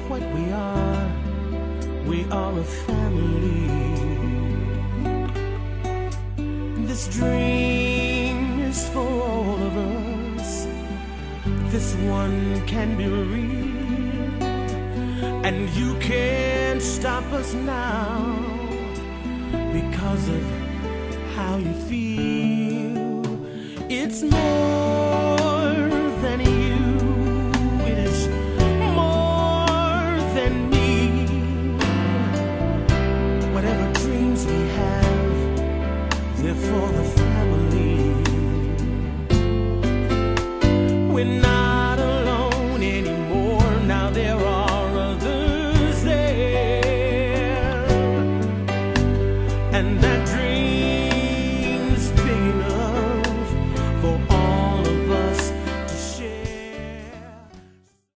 what we are. We are a family. This dream is for all of us. This one can be real, and you can't stop us now because of how you feel. It's more